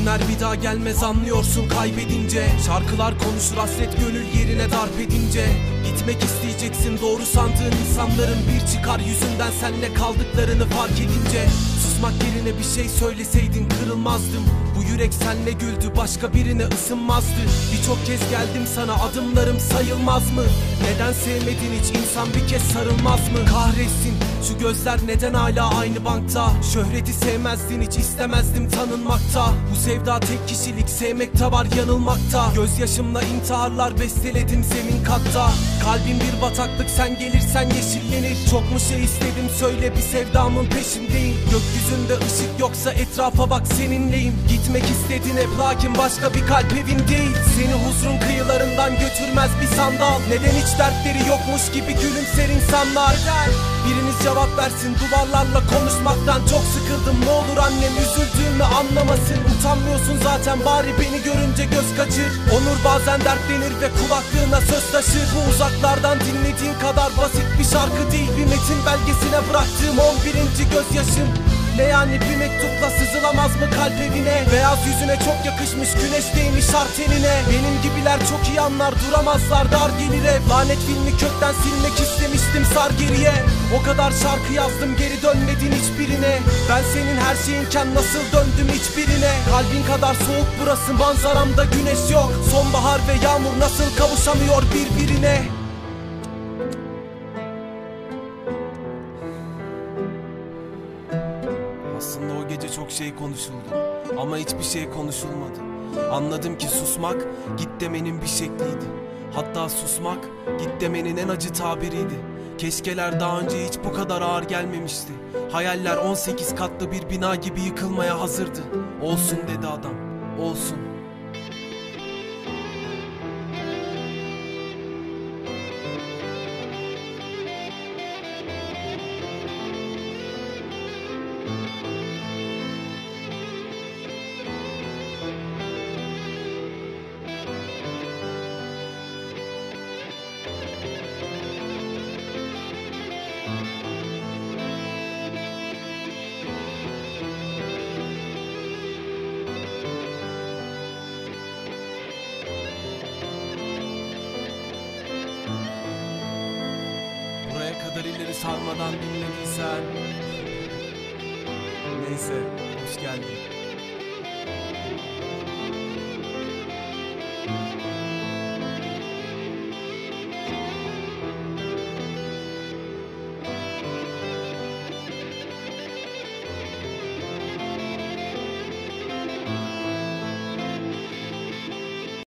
günler bir daha gelmez anlıyorsun kaybedince. Şarkılar konuşur hasret gönül yerine darp edince. Gitmek isteyeceksin doğru sandığın insanların bir çıkar yüzünden senle kaldıklarını fark edince. Susmak yerine bir şey söyleseydin kırılmazdım. Bu yürek senle güldü başka birine ısınmazdı. Birçok kez geldim sana adımlarım sayılmaz mı? Neden sevmedin hiç insan bir kez sarılmaz mı? Kahretsin şu gözler neden hala aynı bankta? Şöhreti sevmezdin hiç istemezdim tanınmakta. Bu sevda tek kişilik sevmekte var yanılmakta. Gözyaşımla intiharlar besteledim zemin katta. Kalbim bir bataklık sen gelirsen yeşillenir. Çok mu şey istedim söyle bir sevdamın peşindeyim. Gökyüzünde ışık yoksa etrafa bak seninleyim. Gitmek istedin hep lakin başka bir kalp evin değil. Seni huzurun kıyılarından götürmez bir sandal. Neden hiç dertleri yokmuş gibi gülümser insanlar? Biriniz cevap versin duvarlarla konuşmaktan çok sıkıldım. Ne olur annem üzüldüğümü anlamasın. Utanmıyorsun zaten bari beni görünce göz kaçır. Onur bazen dertlenir ve kulaklığına söz taşır. Bu uzaklardan dinlediğin kadar basit bir şarkı değil. Bir metin belgesine bıraktığım 11. gözyaşım. Ne yani bir mektupla sızılamaz mı kalp evine? Beyaz yüzüne çok yakışmış güneş değmiş arteline. Benim gibiler çok iyi anlar duramazlar dar gelir ev. Lanet filmi kökten silmek istemiştim sar geriye. O kadar şarkı yazdım geri dönmedin hiçbirine. Ben senin her şeyinken nasıl döndüm hiçbirine? Kalbin kadar soğuk burası manzaramda güneş yok. Sonbahar ve yağmur nasıl kavuşamıyor birbirine? Aslında o gece çok şey konuşuldu ama hiçbir şey konuşulmadı. Anladım ki susmak git demenin bir şekliydi. Hatta susmak git demenin en acı tabiriydi. Keşkeler daha önce hiç bu kadar ağır gelmemişti. Hayaller 18 katlı bir bina gibi yıkılmaya hazırdı. Olsun dedi adam, olsun. Buraya kadar ileri sarmadan dinlediysen neyse, hoş geldin.